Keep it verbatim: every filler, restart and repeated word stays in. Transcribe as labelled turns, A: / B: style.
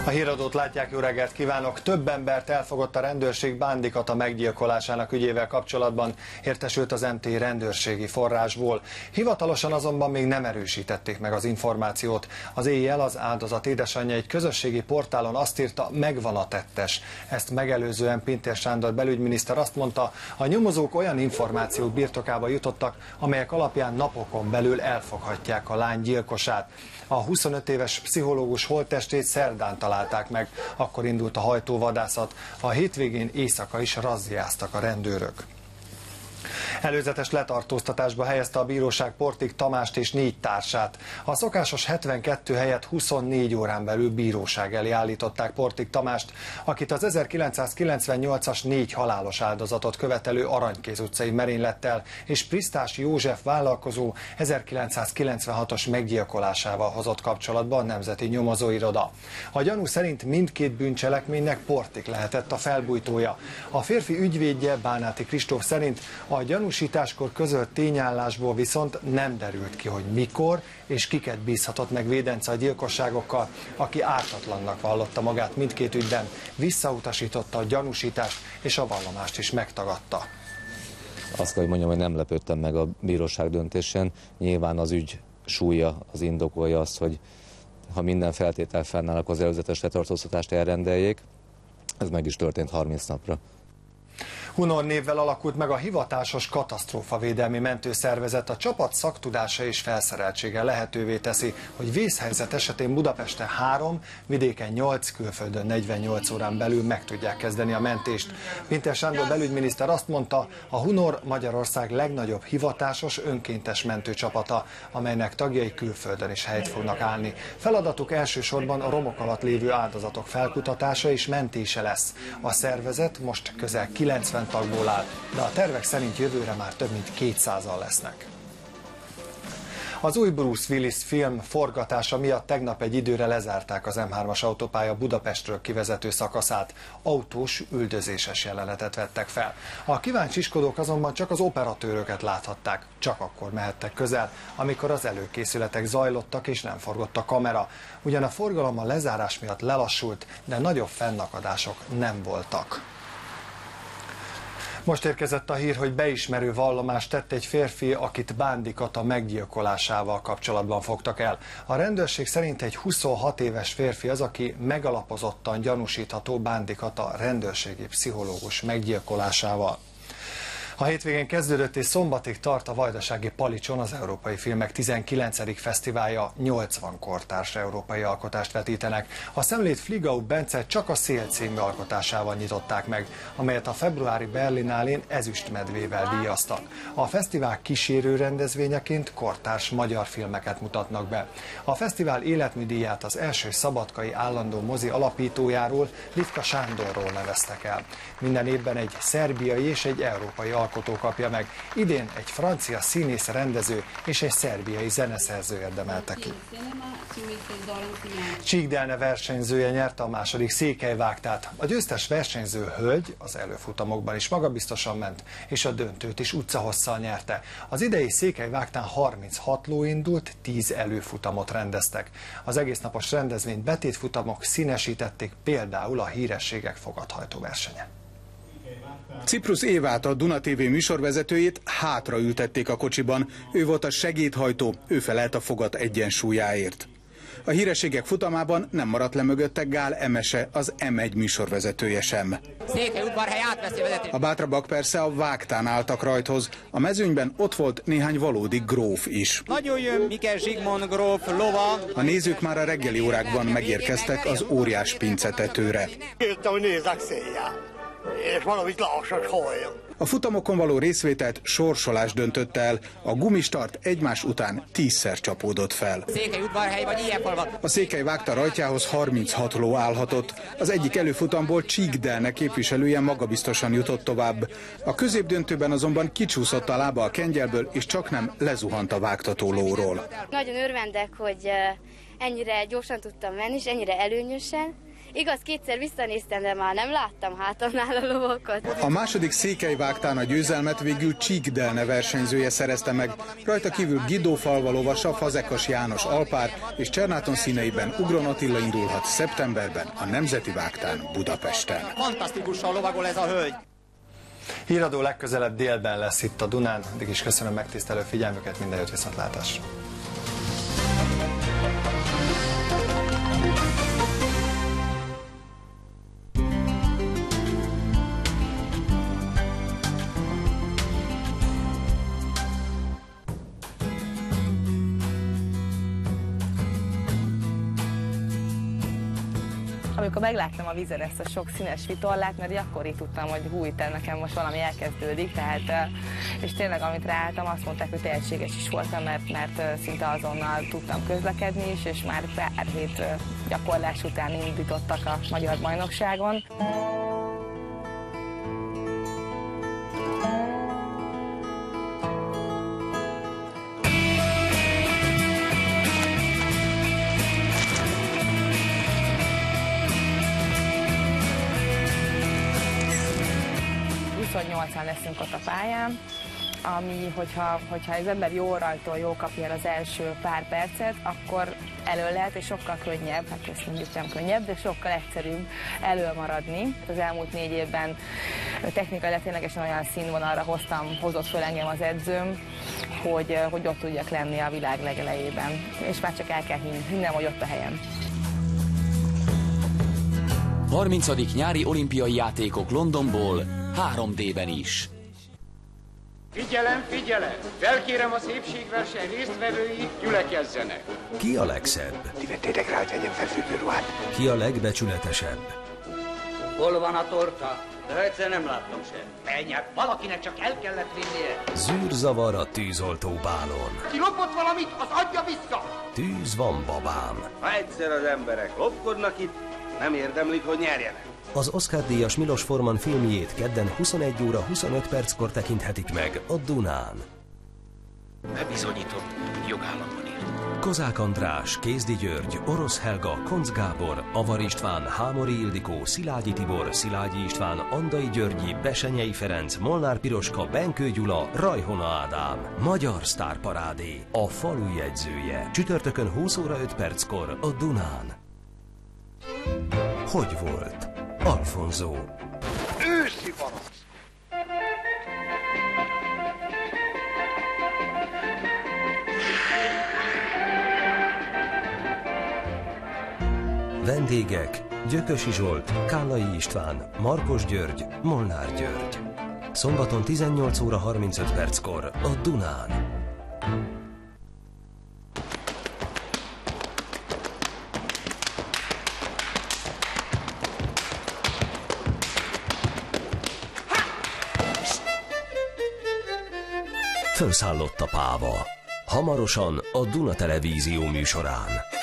A: A híradót látják, jó reggelt kívánok! Több embert elfogott a rendőrség Bándi Kata meggyilkolásának ügyével kapcsolatban, értesült az em té rendőrségi forrásból. Hivatalosan azonban még nem erősítették meg az információt. Az éjjel az áldozat édesanyja egy közösségi portálon azt írta, megvan a tettes. Ezt megelőzően Pintér Sándor belügyminiszter azt mondta, a nyomozók olyan információk birtokába jutottak, amelyek alapján napokon belül elfoghatják a lány gyilkosát. A huszonöt éves pszichológus holttestét szerdán találták meg, akkor indult a hajtóvadászat. A hétvégén éjszaka is razziáztak a rendőrök. Előzetes letartóztatásba helyezte a bíróság Portik Tamást és négy társát. A szokásos hetvenkettő helyett huszonnégy órán belül bíróság elé állították Portik Tamást, akit az ezerkilencszázkilencvennyolcas négy halálos áldozatot követelő Aranykéz utcai merénylettel és Prisztás József vállalkozó ezerkilencszázkilencvenhatos meggyilkolásával hozott kapcsolatba a Nemzeti Nyomozóiroda. A gyanú szerint mindkét bűncselekménynek Portik lehetett a felbujtója. A férfi ügyvédje, Bánáti Kristóf szerint a gyanúsításkor közölt tényállásból viszont nem derült ki, hogy mikor és kiket bízhatott meg Védence a gyilkosságokkal, aki ártatlannak vallotta magát mindkét ügyben, visszautasította a gyanúsítást és a vallomást is megtagadta.
B: Azt kell, hogy mondjam, hogy nem lepődtem meg a bíróság döntésén. Nyilván az ügy súlya, az indokolja azt, hogy ha minden feltétel fennáll, akkor az előzetes letartóztatást elrendeljék. Ez meg is történt harminc napra.
A: Hunor névvel alakult meg a hivatásos katasztrófavédelmi mentőszervezet. A csapat szaktudása és felszereltsége lehetővé teszi, hogy vészhelyzet esetén Budapesten három, vidéken nyolc, külföldön negyvennyolc órán belül meg tudják kezdeni a mentést. Pintér Sándor belügyminiszter azt mondta, a Hunor Magyarország legnagyobb hivatásos önkéntes mentőcsapata, amelynek tagjai külföldön is helyt fognak állni. Feladatuk elsősorban a romok alatt lévő áldozatok felkutatása és mentése lesz. A szervezet most közel kilencven tagból áll, de a tervek szerint jövőre már több mint kétszázan lesznek. Az új Bruce Willis film forgatása miatt tegnap egy időre lezárták az em hármas autópálya Budapestről kivezető szakaszát. Autós, üldözéses jelenetet vettek fel. A kíváncsiskodók azonban csak az operatőröket láthatták, csak akkor mehettek közel, amikor az előkészületek zajlottak és nem forgott a kamera. Ugyan a forgalom a lezárás miatt lelassult, de nagyobb fennakadások nem voltak. Most érkezett a hír, hogy beismerő vallomást tett egy férfi, akit Bándi Kata meggyilkolásával kapcsolatban fogtak el. A rendőrség szerint egy huszonhat éves férfi az, aki megalapozottan gyanúsítható Bándi Kata rendőrségi pszichológus meggyilkolásával. A hétvégén kezdődött és szombatig tart a vajdasági Palicson az Európai Filmek tizenkilencedik fesztiválja, nyolcvan kortárs európai alkotást vetítenek. A szemlét Fligau Bence Csak a szél című alkotásával nyitották meg, amelyet a februári Berlinálén ezüstmedvével díjaztak. A fesztivál kísérő rendezvényeként kortárs magyar filmeket mutatnak be. A fesztivál életműdíját az első szabadkai állandó mozi alapítójáról, Litka Sándorról neveztek el. Minden évben egy szerbiai és egy európai alkotó kapja meg. Idén egy francia színész, rendező és egy szerbiai zeneszerző érdemelte ki. Csík Delne versenyzője nyerte a második Székelyvágtát. A győztes versenyző hölgy az előfutamokban is magabiztosan ment, és a döntőt is utcahosszal nyerte. Az idei Székelyvágtán harminchat ló indult, tíz előfutamot rendeztek. Az egésznapos rendezvényt betétfutamok színesítették, például a hírességek fogadhajtó versenye.
C: Ciprus Évát, a Duna té vé műsorvezetőjét hátraültették a kocsiban. Ő volt a segédhajtó, ő felelt a fogat egyensúlyáért. A hírességek futamában nem maradt le mögötte Gál Emese, az em egy műsorvezetője sem.
D: Székelyudvarhely átveszi vezetést.
C: A bátrabbak persze a Vágtán álltak rajthoz. A mezőnyben ott volt néhány valódi gróf is.
D: Nagyon jön Mikes Zsigmond gróf lova.
C: A nézők már a reggeli órákban megérkeztek az óriás pincetetőre.
E: Jöttem, hogy nézzek széjjel, és valamit lássak halljam.
C: A futamokon való részvételt sorsolás döntött el. A gumistart egymás után tízszer csapódott fel.
D: Székelyudvarhely vagy Ilyenfalva.
C: A Székelyvágta rajtjához harminchat ló állhatott. Az egyik előfutamból Csík Delne képviselője magabiztosan jutott tovább. A középdöntőben azonban kicsúszott a lába a kengyelből, és csaknem lezuhant a vágtató lóról.
F: Nagyon örvendek, hogy ennyire gyorsan tudtam menni, és ennyire előnyösen, Igaz, kétszer visszanéztem, de már nem láttam hátamnál a lovakat.
C: A második Székelyvágtán a győzelmet végül Csík Delne versenyzője szerezte meg. Rajta kívül Guido Falva lovasa, Fazekas János alpár és Csernáton színeiben Ugron Attila indulhat szeptemberben a Nemzeti Vágtán Budapesten.
D: Fantasztikusan lovagol ez a hölgy.
A: Híradó legközelebb délben lesz itt a Dunán. Addig is köszönöm megtisztelő figyelmüket, minden jót, viszontlátásra!
G: Amikor megláttam a vízen ezt a sok színes vitorlát, mert akkor így tudtam, hogy hú, itt nekem most valami elkezdődik, tehát, és tényleg amit ráálltam, azt mondták, hogy tehetséges is voltam, mert, mert szinte azonnal tudtam közlekedni is, és már pár hét gyakorlás után indítottak a magyar bajnokságon. huszonnyolcan leszünk ott a pályán, ami, hogyha, hogyha az ember jól rajtól, jól kapja az első pár percet, akkor elő lehet, és sokkal könnyebb, hát ezt mondjuk nem könnyebb, de sokkal egyszerűbb előmaradni. Az elmúlt négy évben technikailag ténylegesen olyan színvonalra hoztam, hozott föl engem az edzőm, hogy, hogy ott tudjak lenni a világ legelejében. És már csak el kell hinni, hinnem, hogy ott a helyem.
H: harmincadik nyári olimpiai játékok Londonból három dében is.
I: Figyelem, figyelem! Felkérem a szépségverseny résztvevői, gyülekezzenek!
J: Ki a legszebb?
E: Ti vettétek rá, hogy tegyen fel fürdőruhát.
J: Ki a legbecsületesebb?
K: Hol van a torta? De egyszer nem láttam sem. Menj, hát valakinek csak el kellett vinnie.
J: Zűrzavar a tűzoltó bálon.
I: Ki lopott valamit, az adja vissza!
J: Tűz van, babám.
K: Ha egyszer az emberek lopkodnak itt, nem érdemlik, hogy nyerjenek.
J: Az Oscar-díjas Milos Forman filmjét kedden huszonegy óra huszonöt perckor tekinthetik meg a Dunán.
K: Bebizonyított jogállamban él.
J: Kozák András, Kézdi György, Orosz Helga, Koncz Gábor, Avar István, Hámori Ildikó, Szilágyi Tibor, Szilágyi István, Andai Györgyi, Besenyei Ferenc, Molnár Piroska, Benkő Gyula, Rajhona Ádám. Magyar sztárparádé, a falu jegyzője. Csütörtökön húsz óra öt perckor a Dunán. Hogy volt? Alfonzó.
E: Őszi barack!
J: Vendégek: Gyökösi Zsolt, Kállai István, Markos György, Molnár György. Szombaton tizennyolc óra harmincöt perckor a Dunán. Fölszállott a páva. Hamarosan a Duna Televízió műsorán.